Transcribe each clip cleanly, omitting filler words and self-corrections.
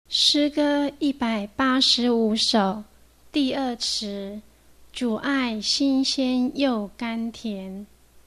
诗歌185首，第二词，主爱新鲜又甘甜。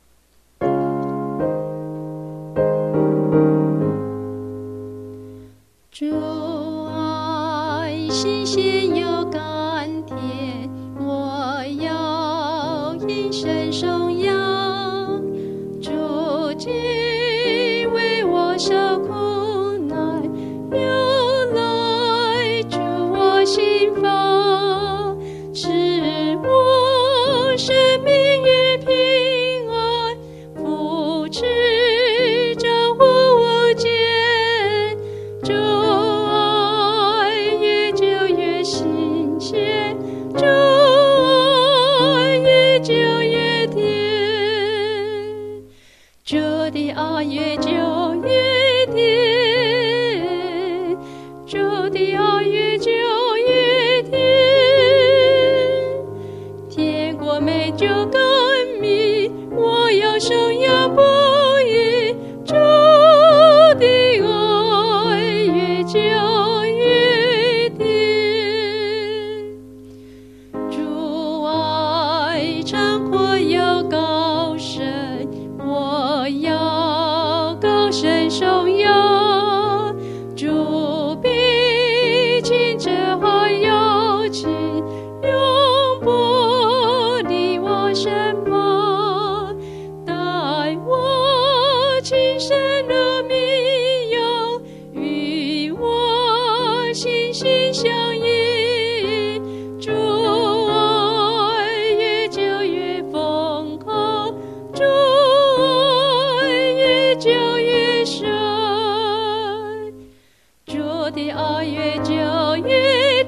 主爱新鲜又甘甜，我要因神颂扬。主既为我受苦难，又来助我心房，使我生命与平安，扶持着我无间。主爱越久越新鲜，主爱越久越甜，主的爱越久越甜，主的爱越久越甜，甜过美酒甘蜜，我要颂扬不已。主的爱越久越甜，主爱长阔又高深，我要高声颂扬。主比清澈还要清，永不离我身旁，带我亲身入密友，与我心心相印。主爱越久越丰厚，主爱越久越深，主的爱越久越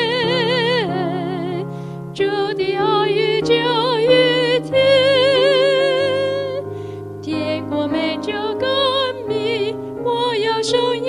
甜，主的爱越久越甜，甜过美酒甘蜜，我要颂扬。